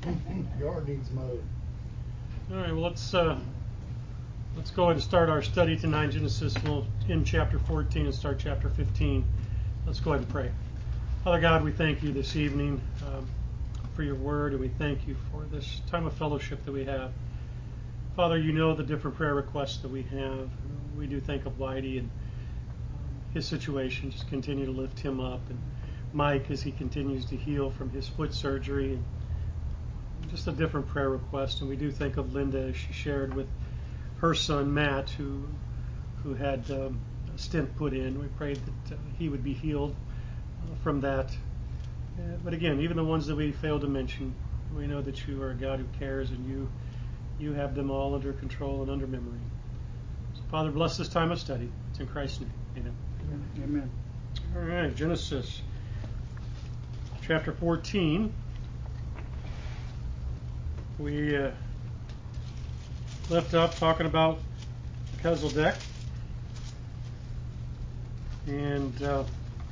Yard needs mowed. All right, well, let's go ahead and start our study tonight, Genesis. We'll end chapter 14 and start chapter 15. Let's go ahead and pray. Father God, we thank you this evening for your word, and we thank you for this time of fellowship that we have. Father, you know the different prayer requests that we have. We do think of Whitey and his situation. Just continue to lift him up, and Mike as he continues to heal from his foot surgery, and just a different prayer request. And we do think of Linda as she shared with her son Matt, who had a stent put in. We prayed that he would be healed from that. But again, even the ones that we failed to mention, we know that you are a God who cares, and you have them all under control and under memory. So Father, bless this time of study. It's in Christ's name. Amen. Amen. All right, Genesis chapter 14. We left up talking about Melchizedek and the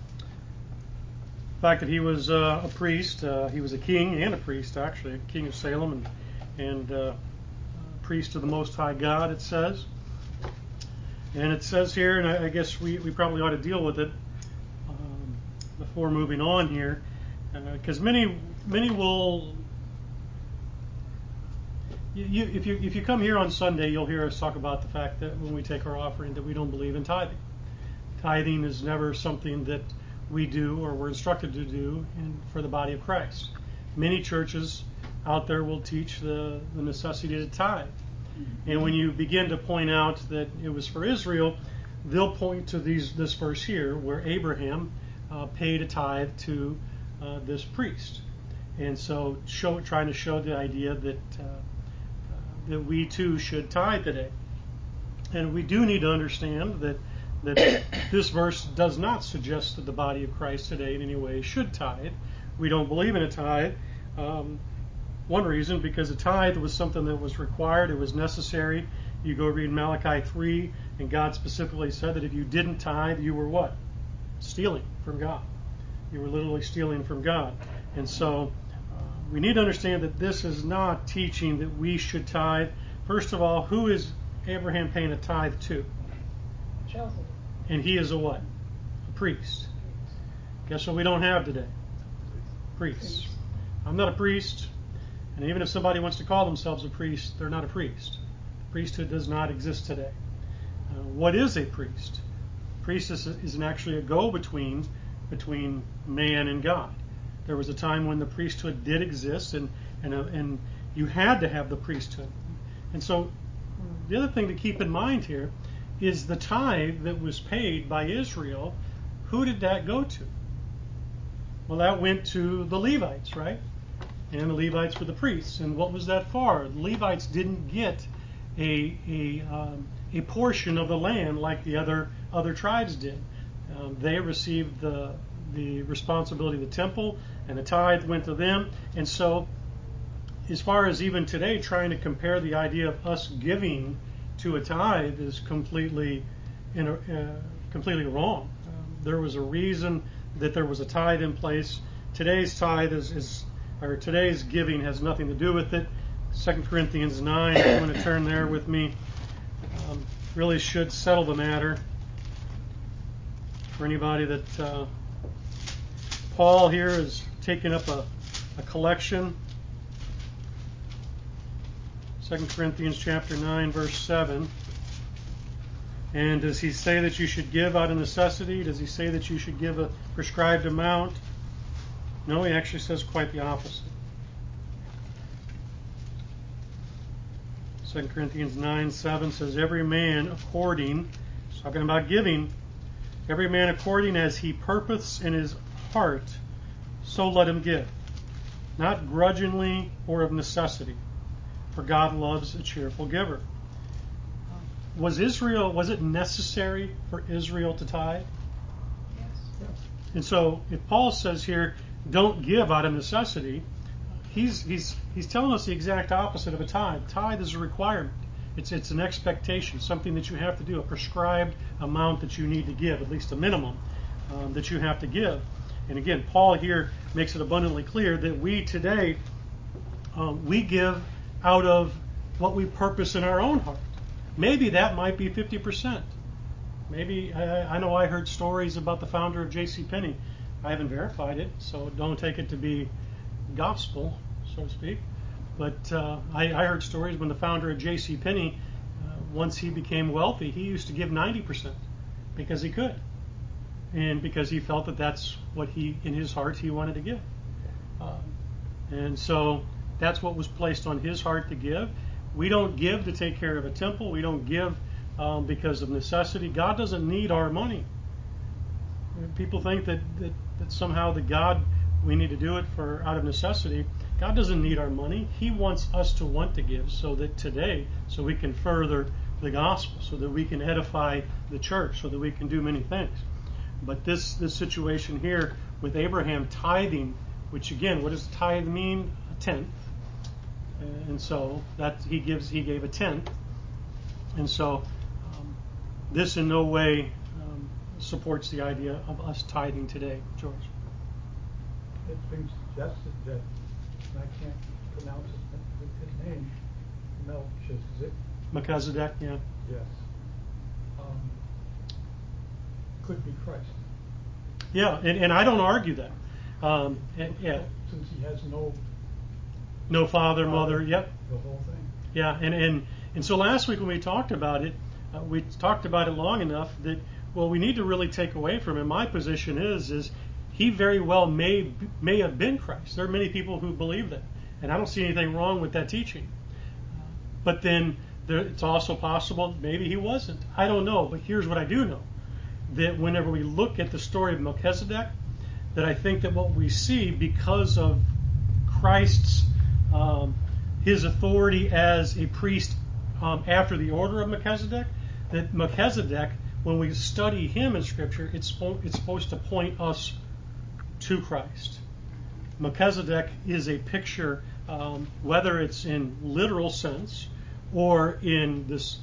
fact that he was a priest. He was a king and a priest, actually, a king of Salem and priest of the Most High God, it says. And it says here, and I guess we probably ought to deal with it before moving on here, because many will. If you come here on Sunday, you'll hear us talk about the fact that when we take our offering, that we don't believe in tithing. Tithing is never something that we do or we're instructed to do for the body of Christ. Many churches out there will teach the necessity to tithe. And when you begin to point out that it was for Israel, they'll point to this verse here where Abraham paid a tithe to this priest. And so trying to show the idea that we too should tithe today. And we do need to understand that this verse does not suggest that the body of Christ today in any way should tithe. We don't believe in a tithe. One reason, because a tithe was something that was required, it was necessary. You go read Malachi 3, and God specifically said that if you didn't tithe, you were what? Stealing from God. You were literally stealing from God. And so we need to understand that this is not teaching that we should tithe. First of all, who is Abraham paying a tithe to? Joseph. And he is a what? A priest. Guess what we don't have today? Priests. I'm not a priest, and even if somebody wants to call themselves a priest, they're not a priest. Priesthood does not exist today. What is a priest? A priest is actually a go-between between man and God. There was a time when the priesthood did exist, and you had to have the priesthood. And so the other thing to keep in mind here is the tithe that was paid by Israel. Who did that go to? Well, that went to the Levites, right? And the Levites were the priests. And what was that for? The Levites didn't get a portion of the land like the other tribes did. They received the responsibility of the temple, and the tithe went to them. And so, as far as even today, trying to compare the idea of us giving to a tithe is completely wrong. There was a reason that there was a tithe in place. Today's tithe today's giving has nothing to do with it. 2 Corinthians 9, if you want to turn there with me, really should settle the matter for anybody that Paul here is taking up a collection. 2 Corinthians chapter 9, verse 7. And does he say that you should give out of necessity? Does he say that you should give a prescribed amount? No, he actually says quite the opposite. 2 Corinthians 9, 7 says, every man according, he's talking about giving, every man according as he purposed in his heart, so let him give. Not grudgingly or of necessity, for God loves a cheerful giver. Was it necessary for Israel to tithe? Yes. And so if Paul says here, don't give out of necessity, he's telling us the exact opposite of a tithe. Tithe is a requirement. It's an expectation, something that you have to do, a prescribed amount that you need to give, at least a minimum that you have to give. And again, Paul here makes it abundantly clear that we today we give out of what we purpose in our own heart. Maybe that might be 50%. Maybe, I know I heard stories about the founder of J.C. Penney. I haven't verified it, so don't take it to be gospel, so to speak. But I heard stories when the founder of J.C. Penney, once he became wealthy, he used to give 90% because he could. And because he felt that that's what in his heart, he wanted to give. And so that's what was placed on his heart to give. We don't give to take care of a temple. We don't give because of necessity. God doesn't need our money. People think that somehow we need to do it out of necessity. God doesn't need our money. He wants us to want to give so we can further the gospel, so that we can edify the church, so that we can do many things. But this situation here with Abraham tithing, which again, what does tithe mean? A tenth. And so that he gave a tenth. And so this in no way supports the idea of us tithing today, George. It's been suggested that, and I can't pronounce his name, Melchizedek, yeah. Yes. Could be Christ. Yeah, and I don't argue that. Yeah. Since he has no father, mother, yep. The whole thing. Yeah, and so last week when we talked about it long enough that, well, we need to really take away from it. My position is he very well may have been Christ. There are many people who believe that, and I don't see anything wrong with that teaching. But then it's also possible maybe he wasn't. I don't know, but here's what I do know. That whenever we look at the story of Melchizedek, that I think that what we see because of Christ's his authority as a priest after the order of Melchizedek, that Melchizedek, when we study him in Scripture, it's supposed to point us to Christ. Melchizedek is a picture, whether it's in literal sense or in this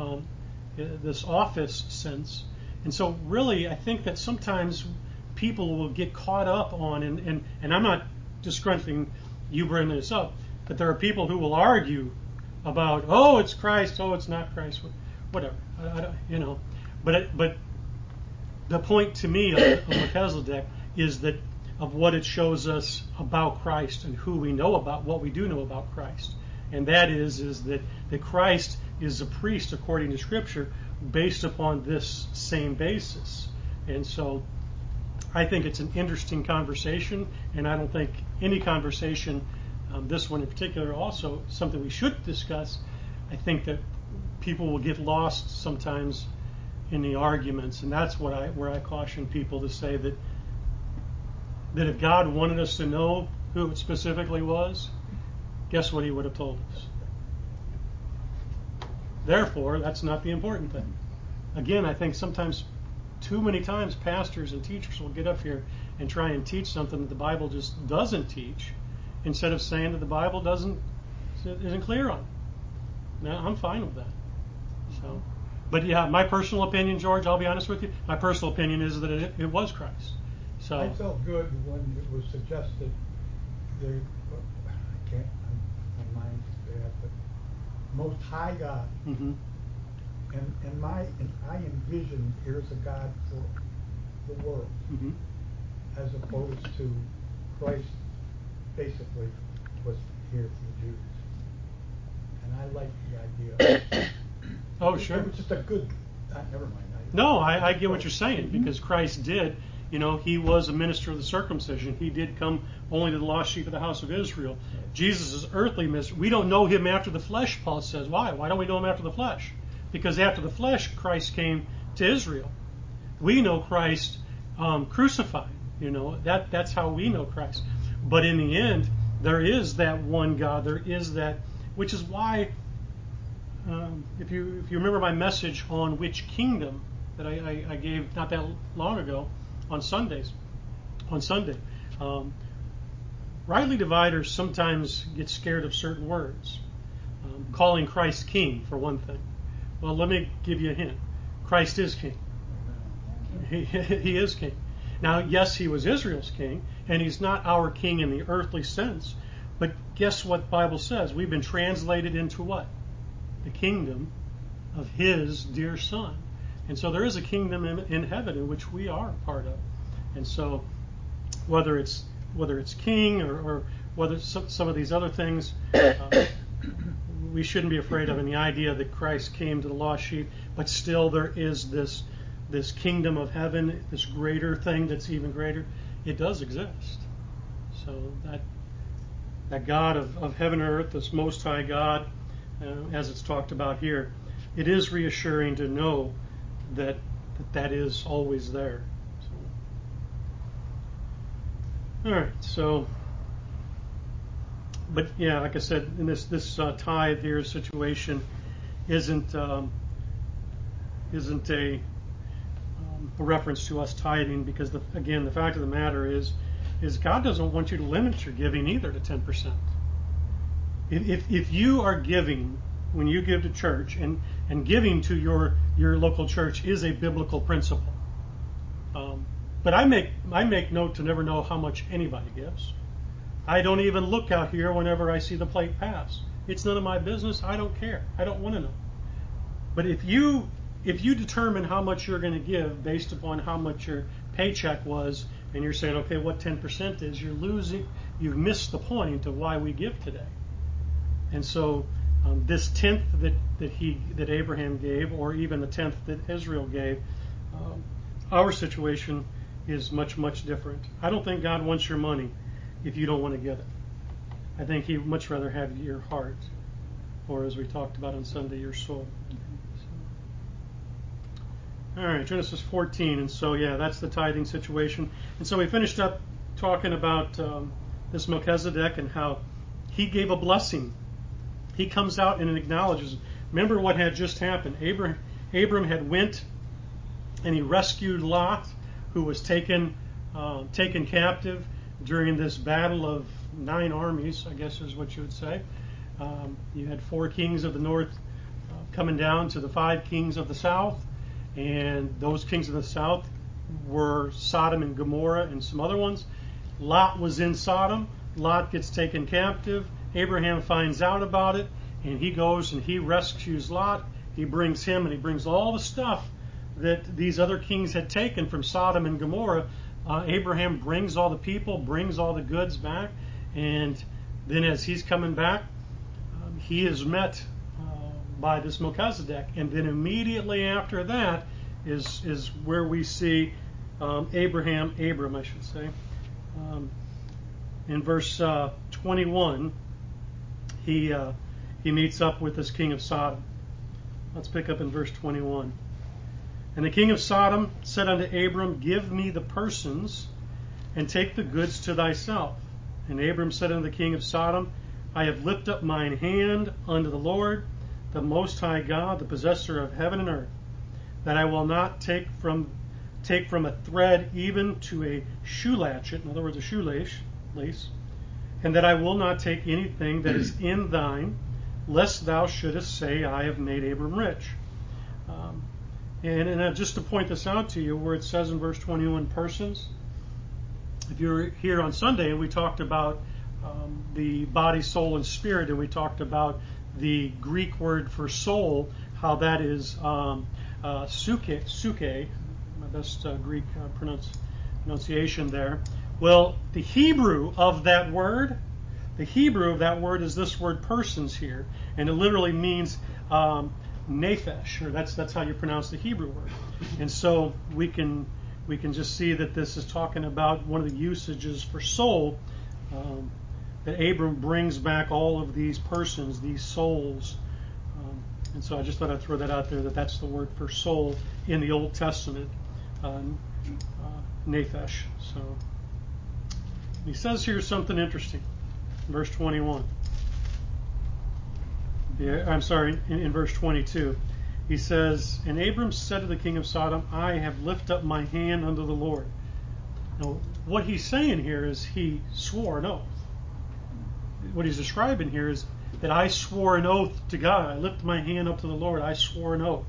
office sense. And so really, I think that sometimes people will get caught up on, and I'm not discrediting you bringing this up, but there are people who will argue about, oh, it's Christ, oh, it's not Christ, whatever. But the point to me of Melchizedek is that of what it shows us about Christ and who we know about, what we do know about Christ. And that is that Christ is a priest according to Scripture based upon this same basis. And so I think it's an interesting conversation, and I don't think any conversation, this one in particular, also something we should discuss. I think that people will get lost sometimes in the arguments, and that's where I caution people to say that if God wanted us to know who it specifically was, guess what he would have told us. Therefore, that's not the important thing. Again, I think sometimes, too many times, pastors and teachers will get up here and try and teach something that the Bible just doesn't teach, instead of saying that the Bible isn't clear on it. Now, I'm fine with that. So, but yeah, my personal opinion, George, I'll be honest with you, my personal opinion is that it was Christ. So I felt good when it was suggested. I can't. My mind is bad, but Most High God. Mm-hmm. And I envision here's a God for the world, mm-hmm. as opposed to Christ basically was here for the Jews. And I like the idea. Oh, sure. It was just a good. Never mind. No, I get what you're saying, because Christ did. He was a minister of the circumcision. He did come only to the lost sheep of the house of Israel. Jesus' earthly ministry, we don't know him after the flesh, Paul says. Why? Why don't we know him after the flesh? Because after the flesh, Christ came to Israel. We know Christ crucified. That's how we know Christ. But in the end, there is that one God. There is that, which is why, if you remember my message on which kingdom that I gave not that long ago on Sunday, rightly dividers sometimes get scared of certain words, calling Christ king for one thing. Well, let me give you a hint. Christ is king. He is king. Now, yes, he was Israel's king, and he's not our king in the earthly sense, But guess what the Bible says? We've been translated into what? The kingdom of His dear Son. And so there is a kingdom in heaven in which we are a part of. And so whether it's king or whether some of these other things, we shouldn't be afraid of. And the idea that Christ came to the lost sheep, but still there is this kingdom of heaven, this greater thing that's even greater. It does exist. So that God of heaven and earth, this Most High God, as it's talked about here, it is reassuring to know that is always there. So, all right. So, but yeah, like I said, in this tithe here situation isn't a reference to us tithing, because again, the fact of the matter is God doesn't want you to limit your giving either to 10%. If you are giving, when you give to church, and giving to your local church is a biblical principle. But I make note to never know how much anybody gives. I don't even look out here whenever I see the plate pass. It's none of my business. I don't care. I don't want to know. But if you determine how much you're going to give based upon how much your paycheck was, and you're saying, okay, what 10% is, you're losing. You've missed the point of why we give today. And so this tenth that Abraham gave, or even the tenth that Israel gave, our situation is much, much different. I don't think God wants your money if you don't want to give it. I think He'd much rather have your heart, or as we talked about on Sunday, your soul. All right, Genesis 14, and so yeah, that's the tithing situation. And so we finished up talking about this Melchizedek and how he gave a blessing. He comes out and acknowledges. Remember what had just happened. Abram had went and he rescued Lot, who was taken captive during this battle of 9 armies, I guess is what you would say. You had 4 kings of the north coming down to the 5 kings of the south, and those kings of the south were Sodom and Gomorrah and some other ones. Lot was in Sodom. Lot gets taken captive. Abraham finds out about it, and he goes and he rescues Lot. He brings him, and he brings all the stuff that these other kings had taken from Sodom and Gomorrah. Abraham brings all the people, brings all the goods back, and then as he's coming back, he is met by this Melchizedek, and then immediately after that is where we see Abram, I should say. In verse 21, he meets up with this king of Sodom. Let's pick up in verse 21. And the king of Sodom said unto Abram, Give me the persons, and take the goods to thyself. And Abram said unto the king of Sodom, I have lifted up mine hand unto the Lord, the Most High God, the possessor of heaven and earth, that I will not take from a thread even to a shoe latchet, in other words, a shoelace, and that I will not take anything that is in thine, lest thou shouldest say, I have made Abram rich. And just to point this out to you, where it says in verse 21, persons, if you're here on Sunday, we talked about the body, soul, and spirit, and we talked about the Greek word for soul, how that is suke, my best Greek pronunciation there. Well, the Hebrew of that word is this word persons here, and it literally means nephesh, or that's how you pronounce the Hebrew word. And so we can just see that this is talking about one of the usages for soul, that Abram brings back all of these persons, these souls. And so I just thought I'd throw that out there, that's the word for soul in the Old Testament, nephesh. So he says here something interesting, verse 21. Yeah, I'm sorry, in verse 22. He says, And Abram said to the king of Sodom, I have lifted up my hand unto the Lord. Now, what he's saying here is he swore an oath. What he's describing here is that I swore an oath to God. I lifted my hand up to the Lord. I swore an oath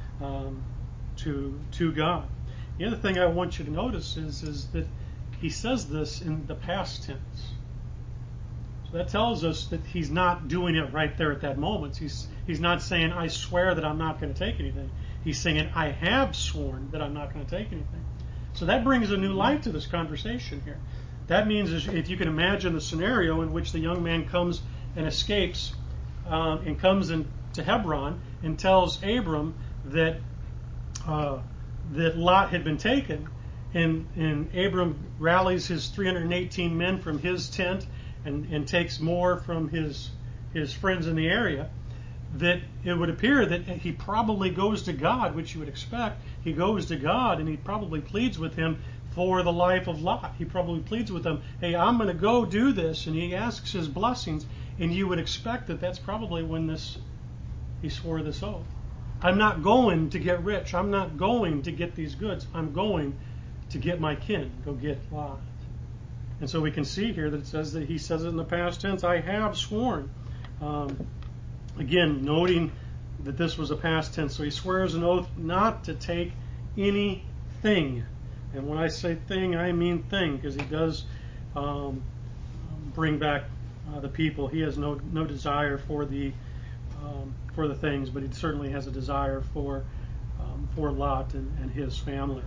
to God. The other thing I want you to notice is that he says this in the past tense. So that tells us that he's not doing it right there at that moment. He's not saying, I swear that I'm not going to take anything. He's saying, I have sworn that I'm not going to take anything. So that brings a new light to this conversation here. That means, if you can imagine the scenario in which the young man comes and escapes and comes into Hebron and tells Abram that that Lot had been taken, and Abram rallies his 318 men from his tent and takes more from his friends in the area, that it would appear that he probably goes to God, which you would expect. He goes to God and he probably pleads with him for the life of Lot. He probably pleads with him, hey, I'm going to go do this, and he asks his blessings, and you would expect that that's probably when he swore this oath. I'm not going to get rich. I'm not going to get these goods. I'm going to get my kin, go get Lot. And so we can see here that it says that he says it in the past tense, I have sworn. Again, noting that this was a past tense. So he swears an oath not to take anything. And when I say thing, I mean thing, because he does bring back the people. He has no desire for the things, but he certainly has a desire for Lot and his family.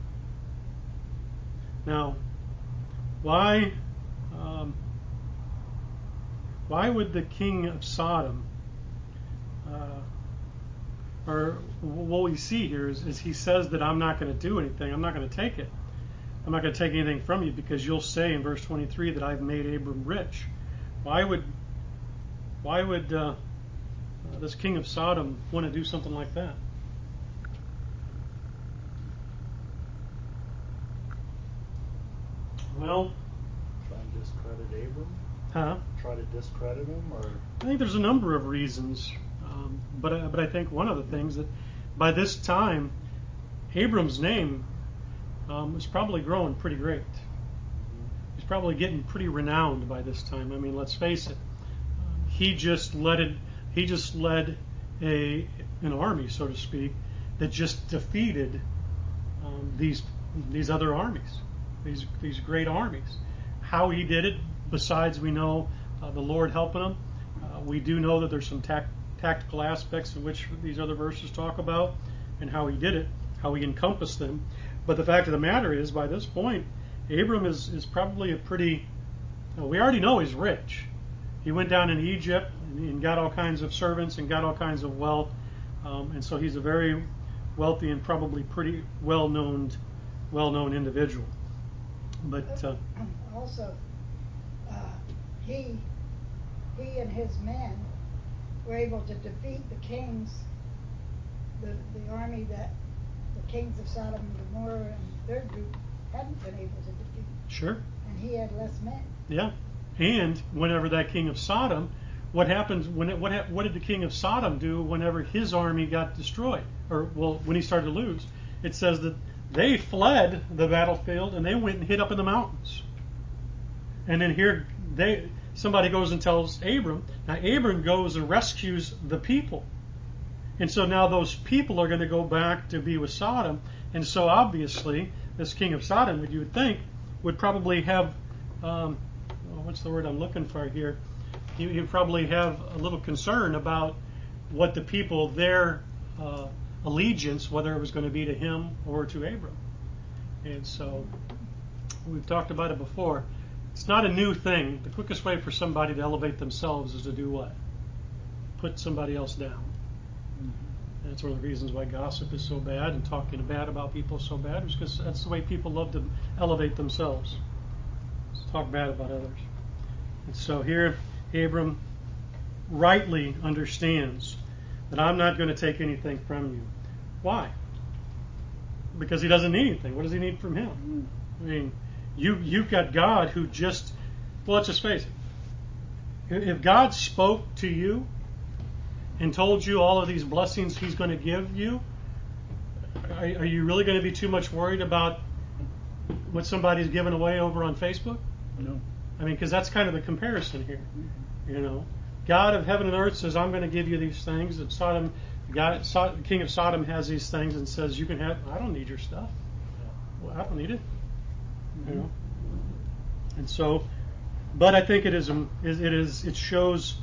Now, why would the king of Sodom, or what we see here is he says that I'm not going to do anything. I'm not going to take it. I'm not going to take anything from you, because you'll say in verse 23 that I've made Abram rich. Why would this king of Sodom want to do something like that? Well, try and discredit Abram? Huh? Try to discredit him, or? I think there's a number of reasons, but I think one of the things that by this time, Abram's name was probably growing pretty great. He's probably getting pretty renowned by this time. I mean, let's face it. He just led an army, so to speak, that just defeated these other armies, these great armies. How he did it, besides we know the Lord helping him, we do know that there's some tactical aspects in which these other verses talk about, and how he did it, how he encompassed them. But the fact of the matter is, by this point, Abram is probably a pretty, we already know he's rich. He went down in Egypt and got all kinds of servants and got all kinds of wealth. And so he's a very wealthy and probably pretty well-known individual. But also, he and his men were able to defeat the kings, the army that the kings of Sodom and Gomorrah and their group hadn't been able to defeat. Sure. And he had less men. Yeah. And whenever that king of Sodom, what happens what did the king of Sodom do whenever his army got destroyed? Or, well, when he started to lose? It says that they fled the battlefield and they went and hid up in the mountains. And then here somebody goes and tells Abram. Now Abram goes and rescues the people. And so now those people are going to go back to be with Sodom. And so obviously this king of Sodom, you would think, would probably have, what's the word I'm looking for here? He would probably have a little concern about what the people, their allegiance, whether it was going to be to him or to Abram. And so we've talked about it before. It's not a new thing. The quickest way for somebody to elevate themselves is to do what? Put somebody else down. And that's one of the reasons why gossip is so bad and talking bad about people is so bad, is because that's the way people love to elevate themselves. Just talk bad about others. And so here, Abram rightly understands that I'm not going to take anything from you. Why? Because he doesn't need anything. What does he need from him? I mean, you've got God who just, well, let's just face it. If God spoke to you and told you all of these blessings he's going to give you, are you really going to be too much worried about what somebody's giving away over on Facebook? No. I mean, because that's kind of the comparison here. You know, God of heaven and earth says, I'm going to give you these things. And the king of Sodom has these things and says, you can have, I don't need your stuff. Well, I don't need it. You know. And so But I think it shows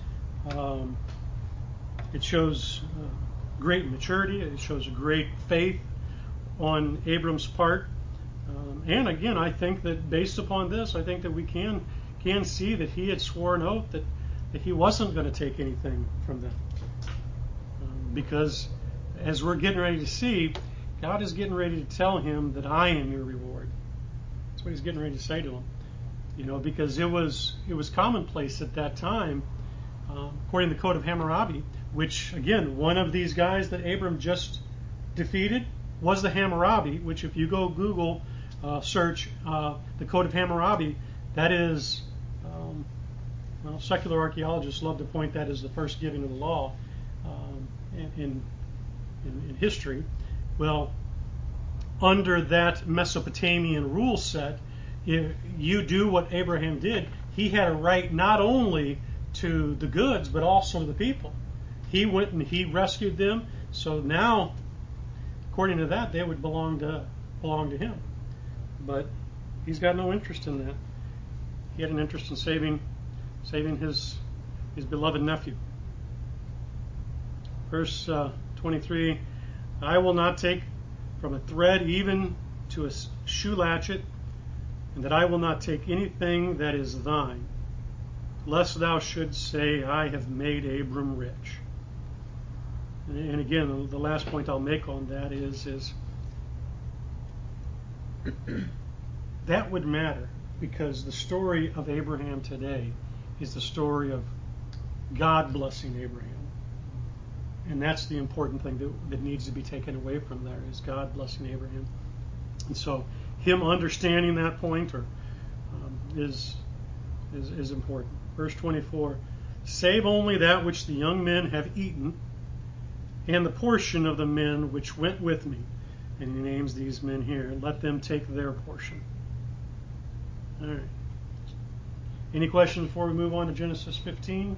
great maturity. It shows great faith on Abram's part. And again, I think that based upon this, I think that we can see that he had sworn an oath that he wasn't going to take anything from them. Because as we're getting ready to see, God is getting ready to tell him that I am your reward. That's what he's getting ready to say to him. Because it was commonplace at that time, according to the Code of Hammurabi, which, again, one of these guys that Abram just defeated was the Hammurabi, which if you go Google search the Code of Hammurabi, that is, secular archaeologists love to point that as the first giving of the law in history. Well, under that Mesopotamian rule set, if you do what Abraham did, he had a right not only to the goods but also to the people. He went and he rescued them, so now, according to that, they would belong to him. But he's got no interest in that. He had an interest in saving his beloved nephew. Verse 23, I will not take from a thread even to a shoe latchet, and that I will not take anything that is thine, lest thou shouldst say, I have made Abram rich. And again, the last point I'll make on that is that would matter, because the story of Abraham today is the story of God blessing Abraham. And that's the important thing that needs to be taken away from there, is God blessing Abraham. And so him understanding that point is important. Verse 24, save only that which the young men have eaten, and the portion of the men which went with me. And he names these men here. Let them take their portion. All right. Any questions before we move on to Genesis 15?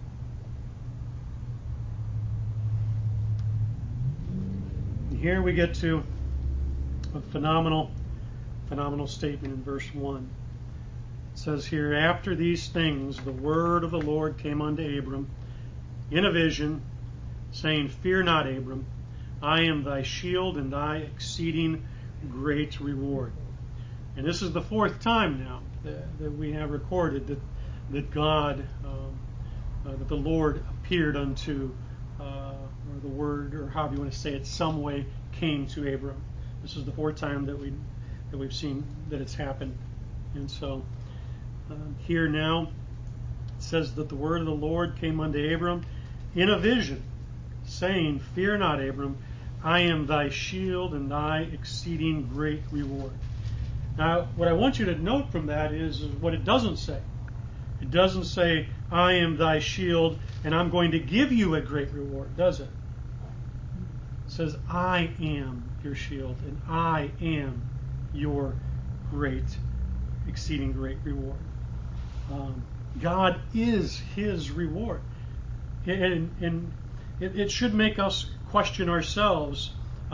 Here we get to a phenomenal statement in verse 1. It says here, after these things, the word of the Lord came unto Abram in a vision, saying, fear not, Abram, I am thy shield and thy exceeding great reward. And this is the fourth time now that we have recorded that God, that the Lord appeared unto, or the word, or however you want to say it, some way came to Abram. This is the fourth time that we've seen that it's happened. And so here now it says that the word of the Lord came unto Abram in a vision, saying, fear not, Abram, I am thy shield and thy exceeding great reward. Now, what I want you to note from that is what it doesn't say. It doesn't say, I am thy shield and I'm going to give you a great reward, does it? It says, I am your shield and I am your great, exceeding great reward. God is his reward. And it should make us question ourselves,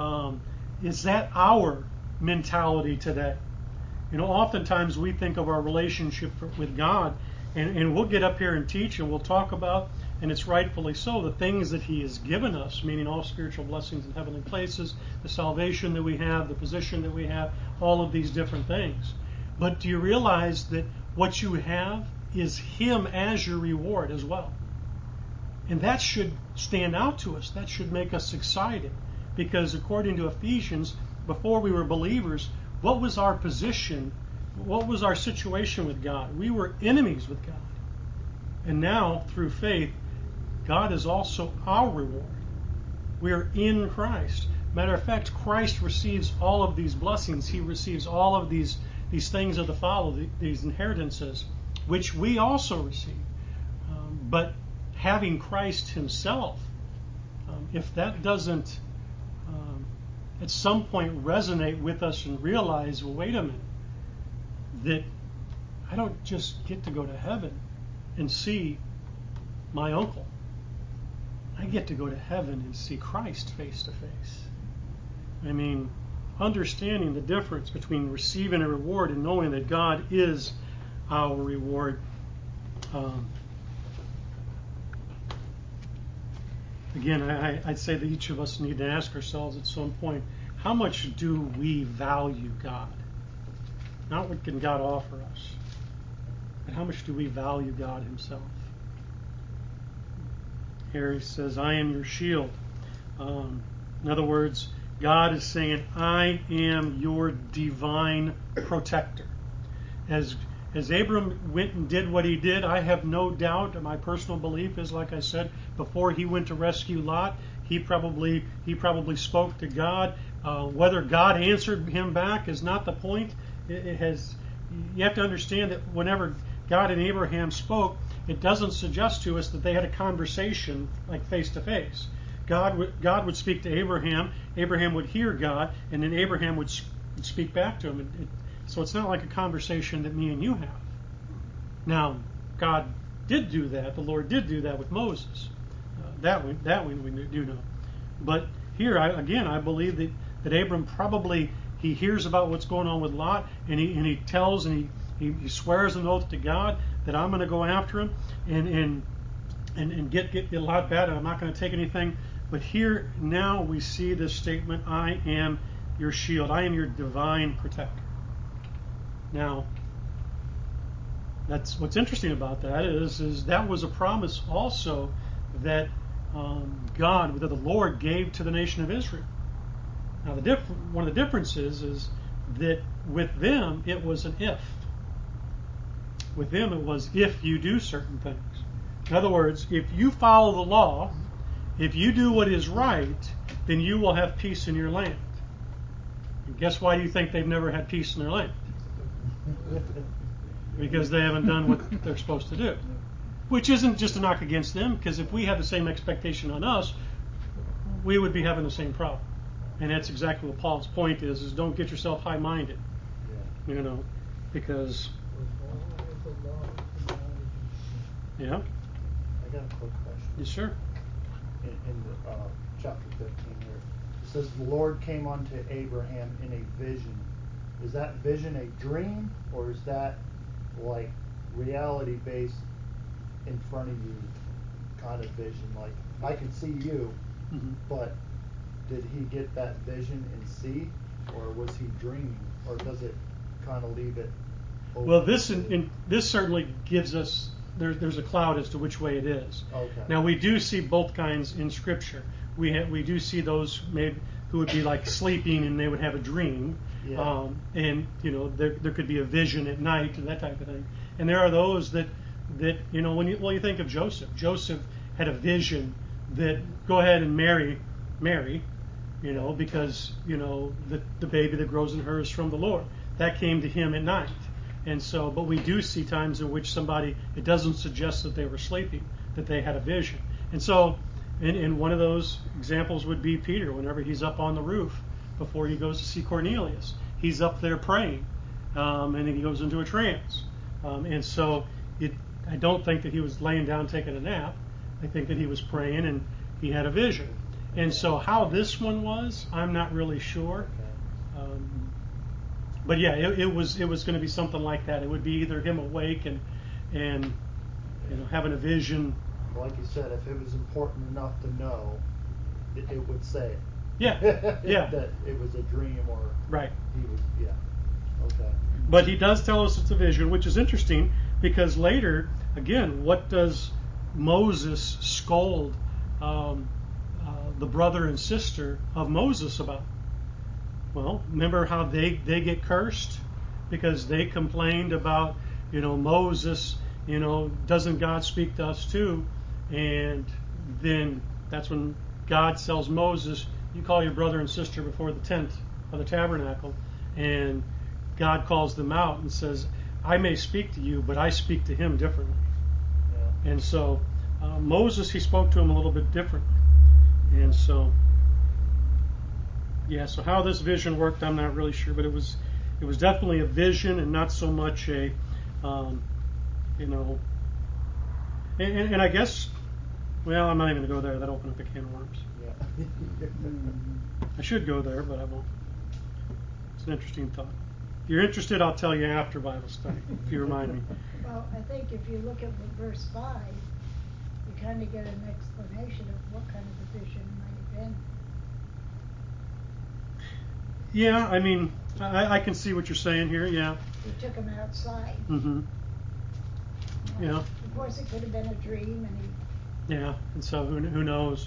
is that our mentality today? Oftentimes we think of our relationship with God, and we'll get up here and teach and we'll talk about, and it's rightfully so, the things that he has given us, meaning all spiritual blessings in heavenly places, the salvation that we have, the position that we have, all of these different things. But do you realize that what you have is him as your reward as well? And that should stand out to us. That should make us excited. Because according to Ephesians, before we were believers, what was our position? What was our situation with God? We were enemies with God. And now, through faith, God is also our reward. We are in Christ. Matter of fact, Christ receives all of these blessings. He receives all of these things of the Father, these inheritances, which we also receive. But having Christ himself, if that doesn't at some point resonate with us and realize, well, wait a minute, that I don't just get to go to heaven and see my uncle. I get to go to heaven and see Christ face to face. I mean, understanding the difference between receiving a reward and knowing that God is our reward Again, I'd say that each of us need to ask ourselves at some point, how much do we value God? Not what can God offer us, but how much do we value God himself? Here he says, I am your shield. In other words, God is saying, I am your divine protector. As Abram went and did what he did, I have no doubt, and my personal belief is, like I said, before he went to rescue Lot, he probably spoke to God. Whether God answered him back is not the point. You have to understand that whenever God and Abraham spoke, it doesn't suggest to us that they had a conversation like face to face. God would speak to Abraham. Abraham would hear God, and then Abraham would speak back to him. So it's not like a conversation that me and you have. Now, God did do that. The Lord did do that with Moses. That we do know. But here, I believe that Abram probably, he hears about what's going on with Lot, and he tells and he swears an oath to God that I'm going to go after him and get Lot back, and I'm not going to take anything. But here now we see this statement, I am your shield. I am your divine protector. Now, that's what's interesting about that is that was a promise also that God, that the Lord gave to the nation of Israel. Now, one of the differences is that with them it was an if. With them it was if you do certain things. In other words, if you follow the law, if you do what is right, then you will have peace in your land. And guess why do you think they've never had peace in their land? Because they haven't done what they're supposed to do. Which isn't just a knock against them, because if we had the same expectation on us, we would be having the same problem. And that's exactly what Paul's point is don't get yourself high-minded. Yeah. Because... Yeah? I got a quick question. Yes, sir. In the, chapter 15 here, it says the Lord came unto Abraham in a vision. Is that vision a dream, or is that like reality based in front of you kind of vision? Like, I can see you, but did he get that vision and see, or was he dreaming, or does it kind of leave it open? Well, this certainly gives us, there's a cloud as to which way it is. Okay. Now, we do see both kinds in Scripture. We do see those who would be like sleeping and they would have a dream. Yeah. And there could be a vision at night and that type of thing. And there are those that when you think of Joseph had a vision that go ahead and marry Mary, because the baby that grows in her is from the Lord. That came to him at night. And so, but we do see times in which it doesn't suggest that they were sleeping, that they had a vision. And so, and one of those examples would be Peter, whenever he's up on the roof before he goes to see Cornelius. He's up there praying, and then he goes into a trance. And so, I don't think that he was laying down taking a nap. I think that he was praying and he had a vision. And so, how this one was, I'm not really sure. But yeah, it was going to be something like that. It would be either him awake and having a vision. Like you said, if it was important enough to know, it would say it. Yeah, yeah. That it was a dream or right. He was, yeah. Okay. But he does tell us it's a vision, which is interesting because later, again, what does Moses scold the brother and sister of Moses about? Well, remember how they get cursed because they complained about, Moses, doesn't God speak to us too? And then that's when God tells Moses, you call your brother and sister before the tent of the tabernacle. And God calls them out and says, I may speak to you, but I speak to him differently. Yeah. And so Moses, he spoke to him a little bit differently. And so... yeah, so how this vision worked, I'm not really sure, but it was definitely a vision and not so much a, and I guess, well, I'm not even going to go there. That opened up a can of worms. Yeah. I should go there, but I won't. It's an interesting thought. you're interested, I'll tell you after Bible study, if you remind me. Well, I think if you look at verse 5, you kind of get an explanation of what kind of a vision it might have been. Yeah, I mean, I can see what you're saying here, yeah. He took him outside. Mm-hmm. Yeah. Of course, it could have been a dream, and Yeah, and so who knows?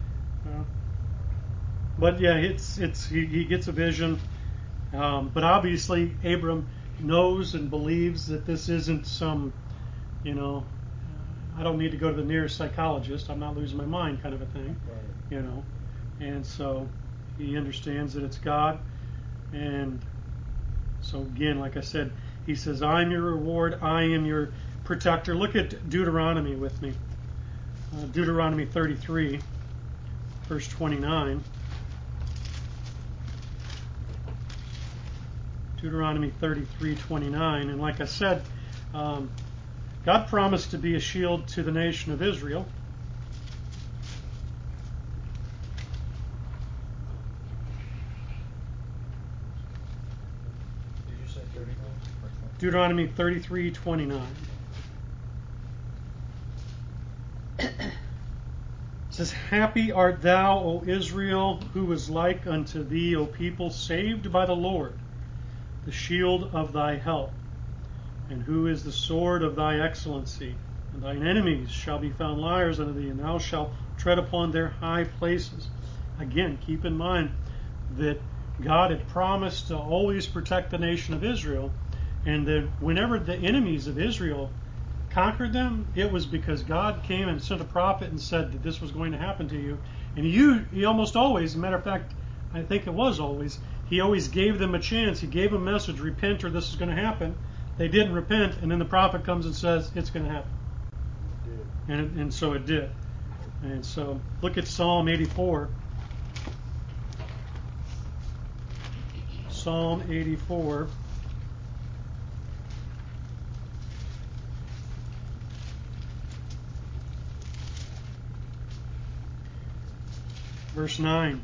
But yeah, he gets a vision, but obviously Abram knows and believes that this isn't some, I don't need to go to the nearest psychologist. I'm not losing my mind kind of a thing, Right. And so he understands that it's God, and so again, like I said, he says, "I'm your reward. I am your protector." Look at Deuteronomy with me. Deuteronomy 33, verse 29. Deuteronomy 33:29, and like I said, God promised to be a shield to the nation of Israel. Did you say 39? Deuteronomy 33:29. It says, "Happy art thou, O Israel, who is like unto thee, O people, saved by the Lord, the shield of thy help, and who is the sword of thy excellency. And thine enemies shall be found liars unto thee, and thou shalt tread upon their high places." Again, keep in mind that God had promised to always protect the nation of Israel, and that whenever the enemies of Israel conquered them, it was because God came and sent a prophet and said that this was going to happen to you. And he almost always, as a matter of fact, I think it was always, he always gave them a chance. He gave them a message, repent or this is going to happen. They didn't repent, and then the prophet comes and says, it's going to happen. It did. And so it did. And so look at Psalm 84. Psalm 84. Verse 9.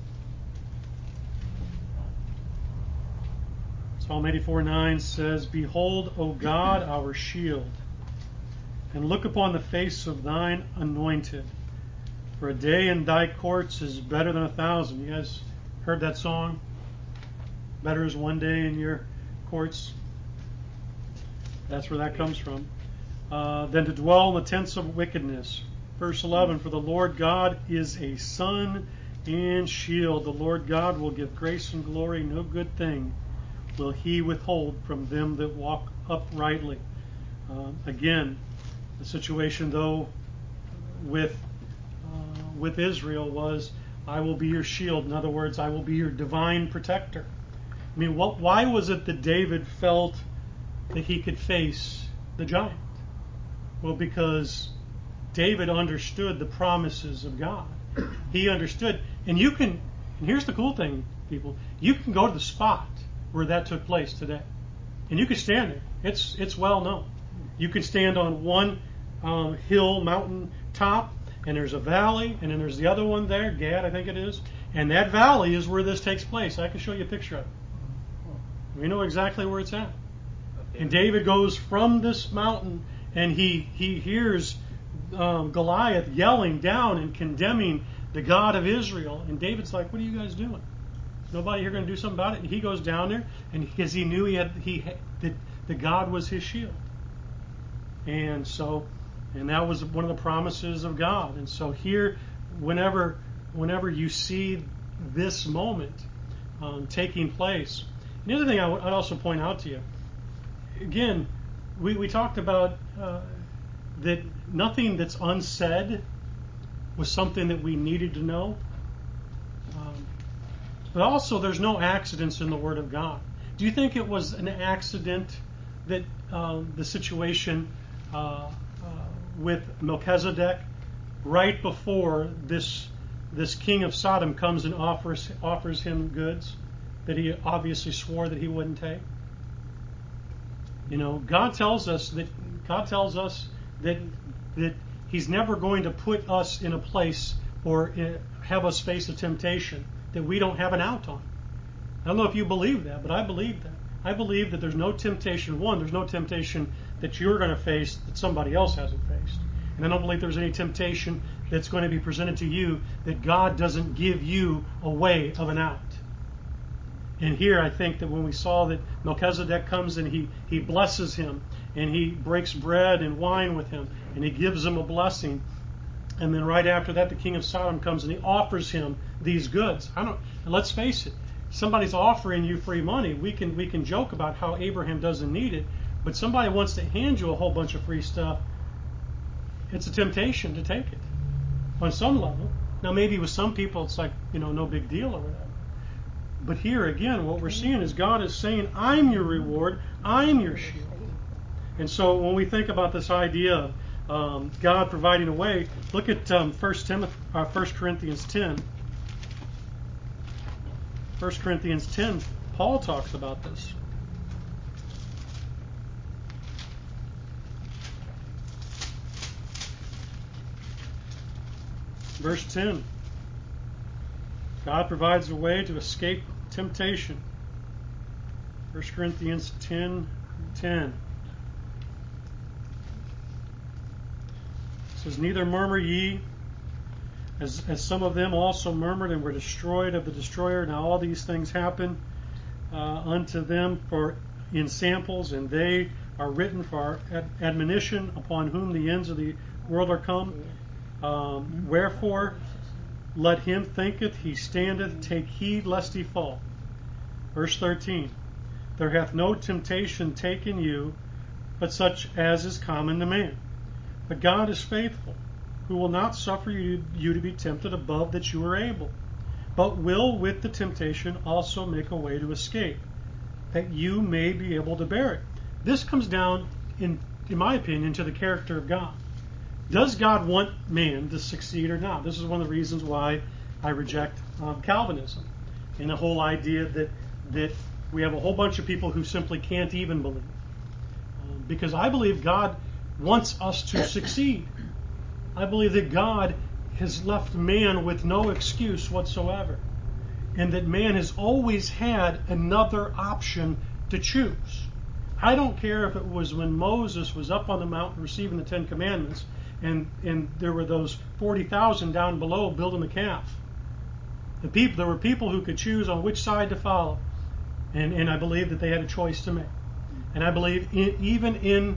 Psalm 84:9 says, "Behold, O God, our shield, and look upon the face of thine anointed. For a day in thy courts is better than 1,000." You guys heard that song? Better is one day in your courts. That's where that comes from. Than to dwell in the tents of wickedness. Verse 11, "For the Lord God is a sun and shield. The Lord God will give grace and glory. No good thing will he withhold from them that walk uprightly." Again, the situation, though, with Israel was, "I will be your shield." In other words, I will be your divine protector. I mean, why was it that David felt that he could face the giant? Well, because David understood the promises of God. He understood, and here's the cool thing, people, you can go to the spot where that took place today, and you can stand there. It's well known. You can stand on one hill, mountain top, and there's a valley, and then there's the other one there, Gad, I think it is, and that valley is where this takes place. I can show you a picture of it. We know exactly where it's at. And David goes from this mountain, and he hears Goliath yelling down and condemning the God of Israel. And David's like, "What are you guys doing? Is nobody here going to do something about it?" And he goes down there, and because he knew that God was his shield. And that was one of the promises of God. And so here, whenever you see this moment taking place, the other thing I'd also point out to you, again, we talked about that nothing that's unsaid was something that we needed to know. But also, there's no accidents in the Word of God. Do you think it was an accident that the situation with Melchizedek, right before this king of Sodom comes and offers him goods that he obviously swore that he wouldn't take? God tells us that He's never going to put us in a place or have us face a temptation that we don't have an out on. I don't know if you believe that, but I believe that. I believe that there's no temptation. One, there's no temptation that you're going to face that somebody else hasn't faced. And I don't believe there's any temptation that's going to be presented to you that God doesn't give you a way of an out. And here I think that when we saw that Melchizedek comes and he blesses him, and he breaks bread and wine with him, and he gives him a blessing. And then right after that, the king of Sodom comes and he offers him these goods. And let's face it, somebody's offering you free money. We can joke about how Abraham doesn't need it, but somebody wants to hand you a whole bunch of free stuff. It's a temptation to take it on some level. Now maybe with some people it's like, no big deal or whatever. But here again, what we're seeing is God is saying, I'm your reward, I'm your shield. And so when we think about this idea of God providing a way, look at 1 Corinthians 10. 1 Corinthians 10, Paul talks about this. Verse 10. God provides a way to escape temptation. 1 Corinthians 10:10. It says, neither murmur ye, as some of them also murmured and were destroyed of the destroyer. Now all these things happen unto them for in samples, and they are written for our admonition, upon whom the ends of the world are come. Wherefore, let him thinketh he standeth, take heed lest he fall. Verse 13. There hath no temptation taken you, but such as is common to man. But God is faithful, who will not suffer you to be tempted above that you are able, but will with the temptation also make a way to escape, that you may be able to bear it. This comes down, in my opinion, to the character of God. Does God want man to succeed or not? This is one of the reasons why I reject Calvinism, and the whole idea that we have a whole bunch of people who simply can't even believe. Because I believe God wants us to succeed. I believe that God has left man with no excuse whatsoever, and that man has always had another option to choose. I don't care if it was when Moses was up on the mountain receiving the Ten Commandments, and there were those 40,000 down below building the calf. There were people who could choose on which side to follow, and I believe that they had a choice to make. And I believe even in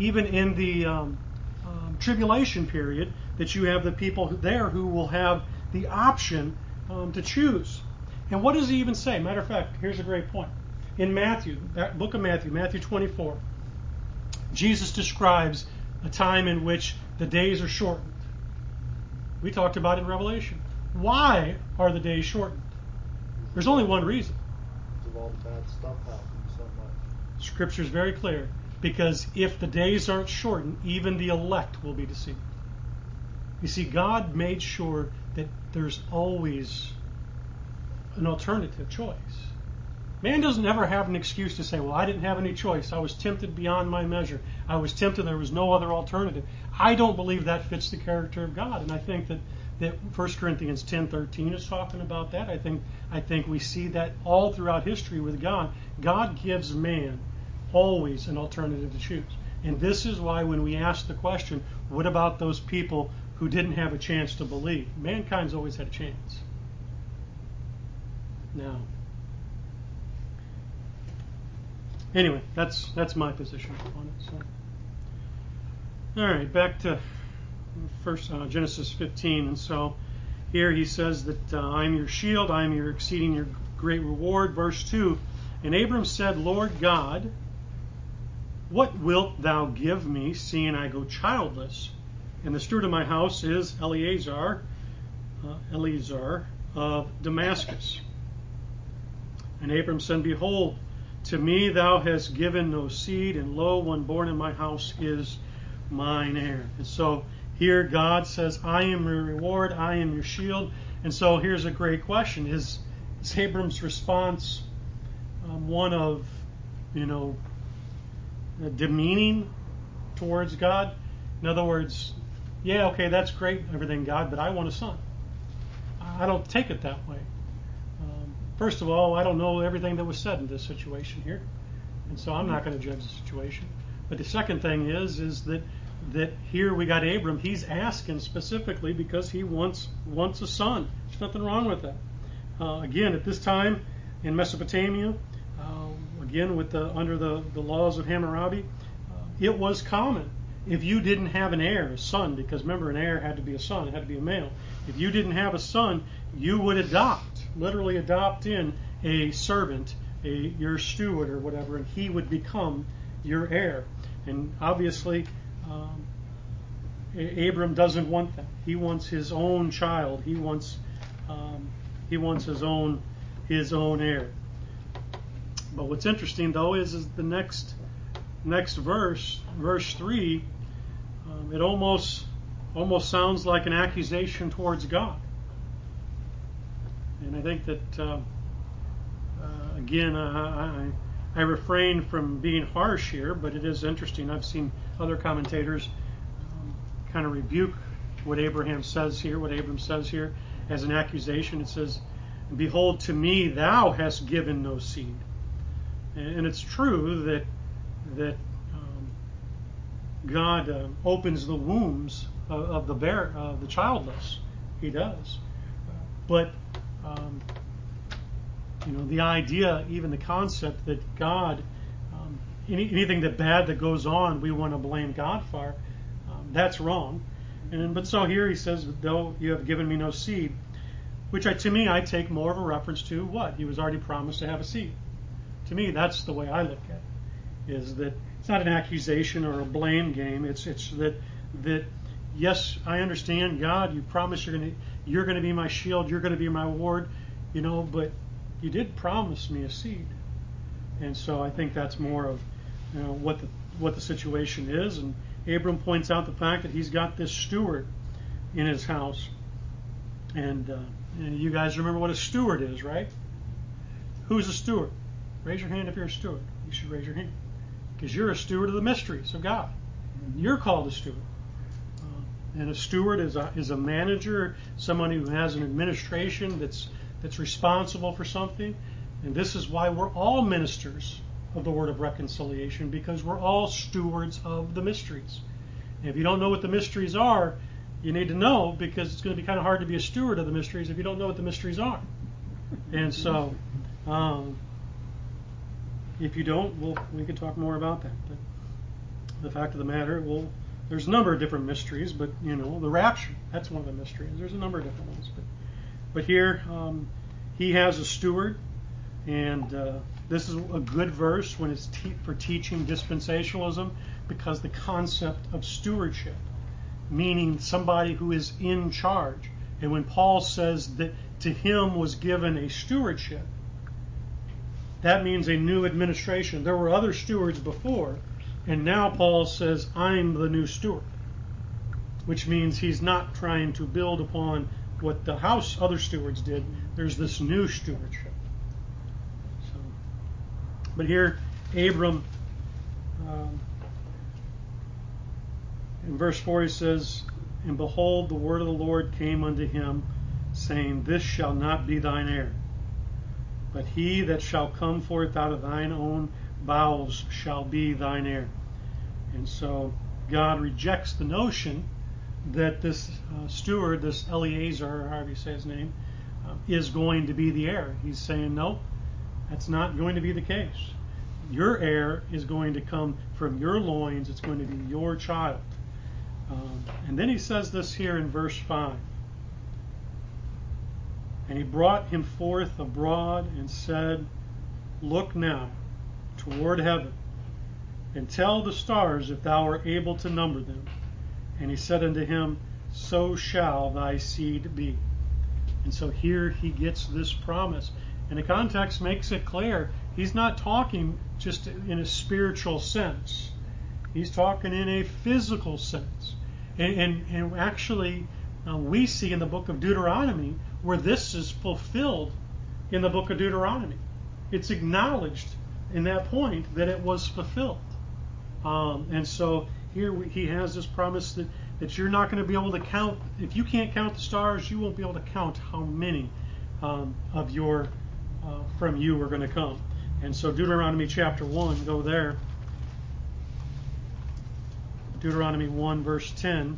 the tribulation period, that you have the people there who will have the option to choose. And what does he even say? Matter of fact, here's a great point. In Matthew, book of Matthew, Matthew 24, Jesus describes a time in which the days are shortened. We talked about it in Revelation. Why are the days shortened? There's only one reason. Of all the bad stuff happening so much. Scripture is very clear. Because if the days aren't shortened, even the elect will be deceived. You see, God made sure that there's always an alternative choice. Man doesn't ever have an excuse to say, well, I didn't have any choice. I was tempted beyond my measure. I was tempted. There was no other alternative. I don't believe that fits the character of God. And I think that 1 Corinthians 10:13 is talking about that. I think we see that all throughout history with God. God gives man always an alternative to choose. And this is why when we ask the question, what about those people who didn't have a chance to believe? Mankind's always had a chance. Now, anyway, that's my position on it. So, all right, back to Genesis 15. And so here he says that I'm your shield, I'm your exceeding your great reward. Verse 2, and Abram said, Lord God, what wilt thou give me, seeing I go childless? And the steward of my house is Eleazar of Damascus. And Abram said, behold, to me thou hast given no seed, and lo, one born in my house is mine heir. And so here God says, I am your reward, I am your shield. And so here's a great question. Is Abram's response one of, demeaning towards God? In other words, yeah, okay, that's great, everything, God, but I want a son. I don't take it that way. First of all, I don't know everything that was said in this situation here. And so I'm not going to judge the situation. But the second thing is that here we got Abram. He's asking specifically because he wants a son. There's nothing wrong with that. Again, at this time in Mesopotamia, again under the laws of Hammurabi, it was common. If you didn't have an heir, a son, because remember, an heir had to be a son, it had to be a male. If you didn't have a son, you would literally adopt in a servant, your steward or whatever, and he would become your heir. And obviously, Abram doesn't want that. He wants his own child. He wants his own heir. But what's interesting though is the next verse 3. It almost sounds like an accusation towards God. And I think that again, I refrain from being harsh here, but it is interesting. I've seen other commentators kind of rebuke what Abram says here as an accusation. It says, "Behold, to me thou hast given no seed." And it's true that God opens the wombs of the childless. He does. But the idea, even the concept that God, anything bad that goes on, we want to blame God for, that's wrong. But so here he says, "Though you have given me no seed," which to me I take more of a reference to what? He was already promised to have a seed. To me, that's the way I look at it, is that it's not an accusation or a blame game. It's that yes, I understand, God, you promised you're going to be my shield, you're going to be my ward, but you did promise me a seed. And so I think that's more of what the situation is. And Abram points out the fact that he's got this steward in his house. And you guys remember what a steward is, right? Who's a steward? Raise your hand if you're a steward. You should raise your hand. Because you're a steward of the mysteries of God. You're called a steward. And a steward is a manager, someone who has an administration that's responsible for something. And this is why we're all ministers of the word of reconciliation, because we're all stewards of the mysteries. And if you don't know what the mysteries are, you need to know, because it's going to be kind of hard to be a steward of the mysteries if you don't know what the mysteries are. And so, if you don't, we can talk more about that. But the fact of the matter, there's a number of different mysteries, but the rapture, that's one of the mysteries. There's a number of different ones, but here he has a steward, and this is a good verse when it's for teaching dispensationalism, because the concept of stewardship, meaning somebody who is in charge, and when Paul says that to him was given a stewardship, that means a new administration. There were other stewards before, and now Paul says, I'm the new steward, which means he's not trying to build upon what the other stewards did. There's this new stewardship. But here, Abram, in verse 4, he says, "And behold, the word of the Lord came unto him, saying, This shall not be thine heir, but he that shall come forth out of thine own bowels shall be thine heir." And so God rejects the notion that this steward, this Eliezer, or however you say his name, is going to be the heir. He's saying, no, that's not going to be the case. Your heir is going to come from your loins. It's going to be your child. And then he says this here in verse 5. "And he brought him forth abroad and said, Look now toward heaven, and tell the stars if thou art able to number them. And he said unto him, So shall thy seed be." And so here he gets this promise. And the context makes it clear. He's not talking just in a spiritual sense. He's talking in a physical sense. And actually, we see in the book of Deuteronomy where this is fulfilled in the book of Deuteronomy. It's acknowledged in that point that it was fulfilled. And so here he has this promise that you're not going to be able to count. If you can't count the stars, you won't be able to count how many from you are going to come. And so Deuteronomy chapter 1, go there. Deuteronomy 1 verse 10.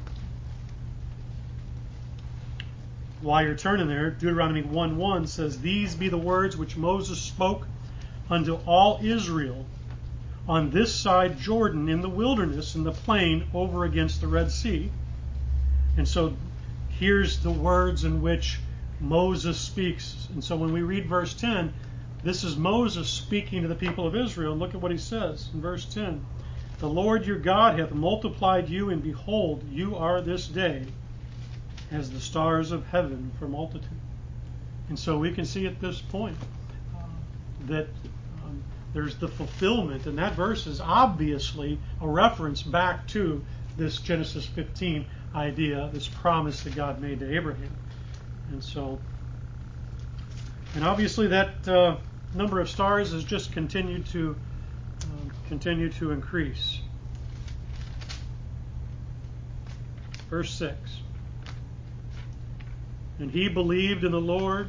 While you're turning there, Deuteronomy 1:1 says, "These be the words which Moses spoke unto all Israel on this side Jordan in the wilderness in the plain over against the Red Sea." And so here's the words in which Moses speaks. And so when we read verse 10, this is Moses speaking to the people of Israel. Look at what he says in verse 10. "The Lord your God hath multiplied you, and behold, you are this day as the stars of heaven for multitude." And so we can see at this point that there's the fulfillment, and that verse is obviously a reference back to this Genesis 15 idea, this promise that God made to Abraham. And so, and obviously that number of stars has just continued to increase. Verse 6. "And he believed in the Lord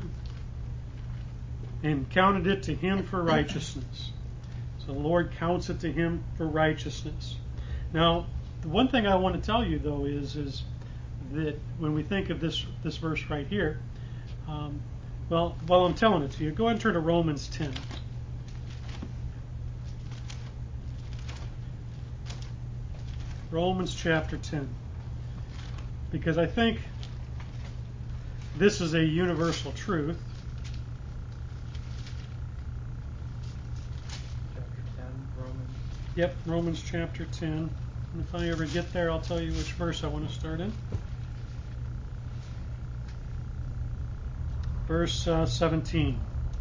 and counted it to him for righteousness." So the Lord counts it to him for righteousness. Now, the one thing I want to tell you, though, is that when we think of this verse right here, well, while I'm telling it to you, go ahead and turn to Romans 10. Romans chapter 10. Because I think this is a universal truth. Chapter 10, Romans. Yep, Romans chapter 10. And if I ever get there, I'll tell you which verse I want to start in. Verse 17.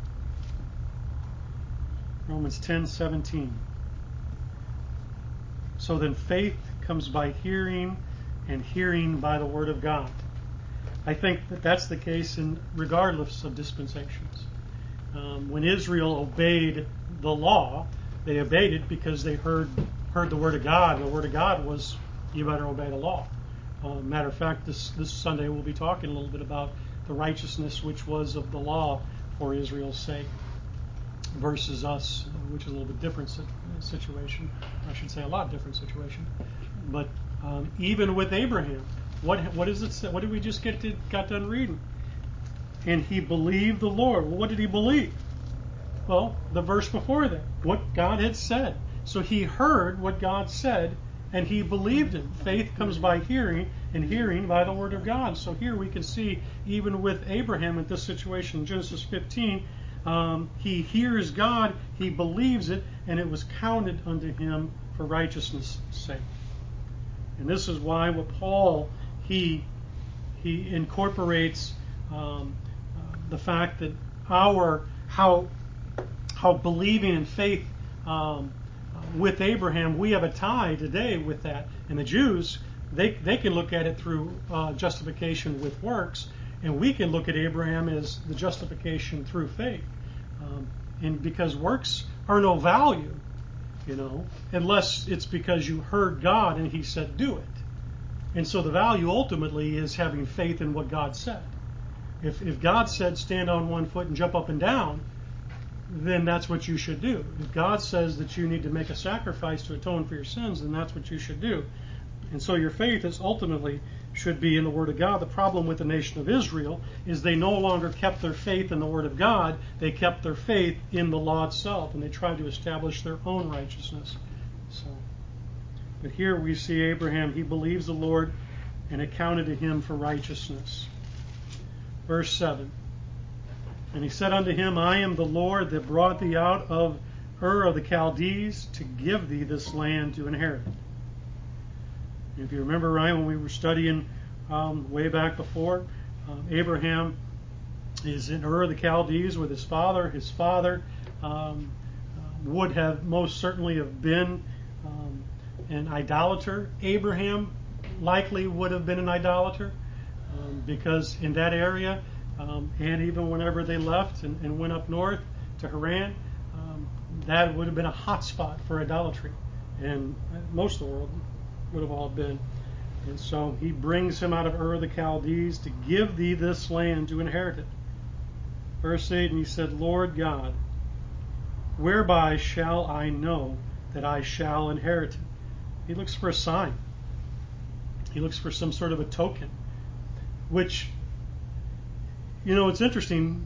Romans 10:17. "So then faith comes by hearing, and hearing by the word of God." I think that that's the case regardless of dispensations. When Israel obeyed the law, they obeyed it because they heard the word of God. And the word of God was, you better obey the law. Matter of fact, this Sunday we'll be talking a little bit about the righteousness which was of the law for Israel's sake versus us, which is a little bit different situation. I should say a lot different situation. But even with Abraham, what does it say? What did we just got done reading? "And he believed the Lord." Well, what did he believe? Well, the verse before that, what God had said. So he heard what God said, and he believed it. Faith comes by hearing, and hearing by the word of God. So here we can see, even with Abraham in this situation, Genesis 15, he hears God, he believes it, and it was counted unto him for righteousness' sake. And this is why what Paul, he incorporates the fact that how believing in faith with Abraham, we have a tie today with that. And the Jews, they can look at it through justification with works, and we can look at Abraham as the justification through faith. And because works are no value, unless it's because you heard God and he said do it. And so the value ultimately is having faith in what God said. If God said stand on one foot and jump up and down, then that's what you should do. If God says that you need to make a sacrifice to atone for your sins, then that's what you should do. And so your faith is ultimately should be in the Word of God. The problem with the nation of Israel is they no longer kept their faith in the Word of God. They kept their faith in the law itself, and they tried to establish their own righteousness. But here we see Abraham, he believes the Lord, and it counted to him for righteousness. Verse 7. "And he said unto him, I am the Lord that brought thee out of Ur of the Chaldees to give thee this land to inherit." And if you remember, Ryan, when we were studying way back before, Abraham is in Ur of the Chaldees with his father. His father would have most certainly have been an idolater. Abraham likely would have been an idolater because in that area, and even whenever they left and went up north to Haran, that would have been a hot spot for idolatry, and most of the world would have all been. And so he brings him out of Ur of the Chaldees to give thee this land to inherit it. Verse 8, "And he said, Lord God, whereby shall I know that I shall inherit it? He looks for a sign. He looks for some sort of a token, which, it's interesting.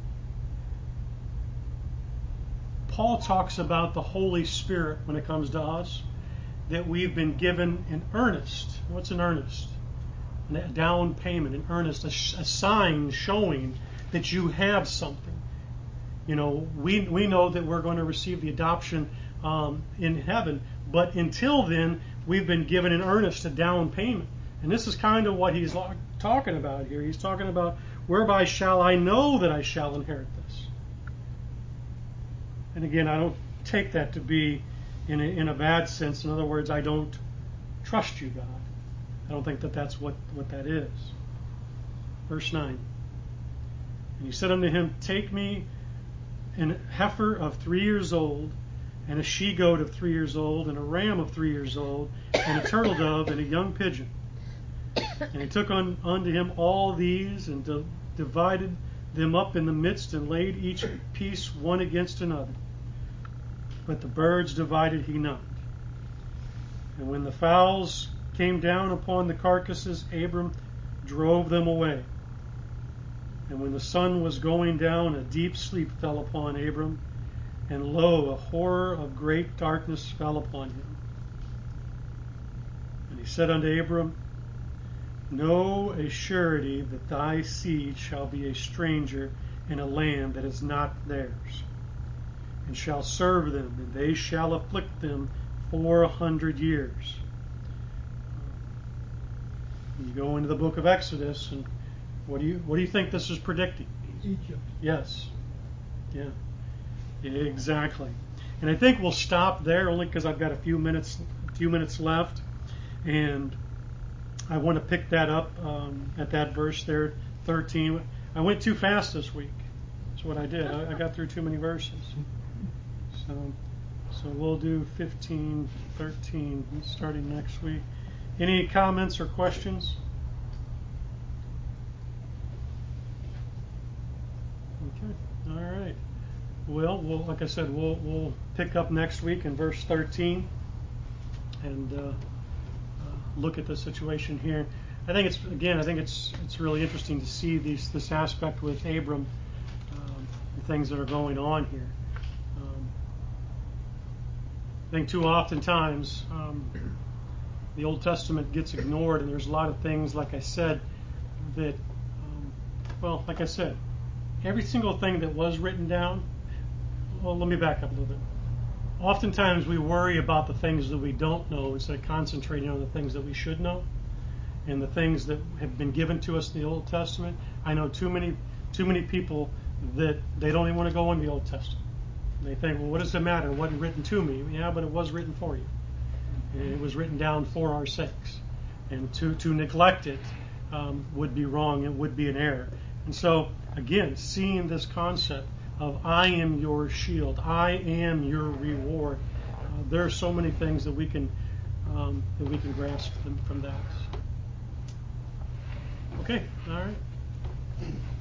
Paul talks about the Holy Spirit when it comes to us, that we've been given an earnest. What's an earnest? A down payment, an earnest, a sign showing that you have something. We know that we're going to receive the adoption in heaven, but until then, we've been given an earnest, a down payment. And this is kind of what he's talking about here. He's talking about, whereby shall I know that I shall inherit this? And again, I don't take that to be in a bad sense. In other words, I don't trust you, God. I don't think that that's what that is. Verse 9. And he said unto him, take me an heifer of 3 years old, and a she-goat of 3 years old, and a ram of 3 years old, and a turtle dove, and a young pigeon. And he took unto him all these, and divided them up in the midst, and laid each piece one against another. But the birds divided he not. And when the fowls came down upon the carcasses, Abram drove them away. And when the sun was going down, a deep sleep fell upon Abram, and lo, a horror of great darkness fell upon him. And he said unto Abram, know a surety that thy seed shall be a stranger in a land that is not theirs, and shall serve them, and they shall afflict them 400 years. You go into the book of Exodus, and what do you think this is predicting? Egypt. Yes. Yeah. Exactly. And I think we'll stop there, only because I've got a few minutes left, and I want to pick that up at that verse there, 13. I went too fast this week. That's what I did. I got through too many verses. So we'll do 15, 13 starting next week. Any comments or questions? Okay. All right. Well, like I said, we'll pick up next week in verse 13 and look at the situation here. I think it's really interesting to see this aspect with Abram, the things that are going on here. I think too oftentimes the Old Testament gets ignored, and there's a lot of things, like I said, that, every single thing that was written down. Well, let me back up a little bit. Oftentimes we worry about the things that we don't know instead of concentrating on the things that we should know and the things that have been given to us in the Old Testament. I know too many people that they don't even want to go in the Old Testament. They think, well, what does it matter? It wasn't written to me. Yeah, but it was written for you. And it was written down for our sakes. And to neglect it would be wrong. It would be an error. And so, again, seeing this concept of I am your shield, I am your reward. There are so many things that we can grasp from that. Okay, all right.